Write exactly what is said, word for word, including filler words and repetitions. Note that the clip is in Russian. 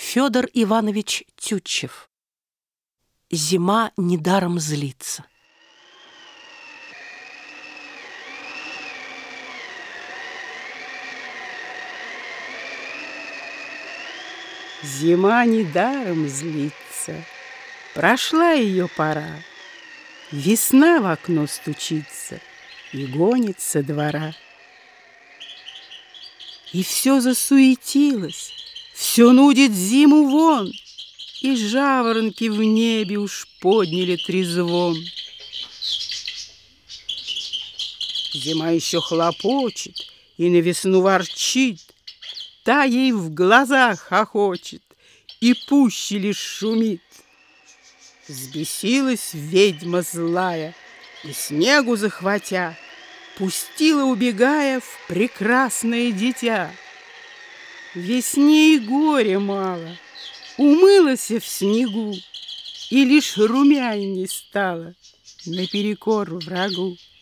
Федор Иванович Тютчев. Зима недаром злится. Зима недаром злится, прошла ее пора. Весна в окно стучится и гонит со двора. И все засуетилось, все нудит зиму вон, и жаворонки в небе уж подняли трезвон. Зима еще хлопочет и на весну ворчит, та ей в глазах хохочет и пуще лишь шумит. Взбесилась ведьма злая и, снегу захватя, пустила, убегая, в прекрасное дитя. Весне и горе мало, умылась в снегу и лишь румяней стала наперекор врагу.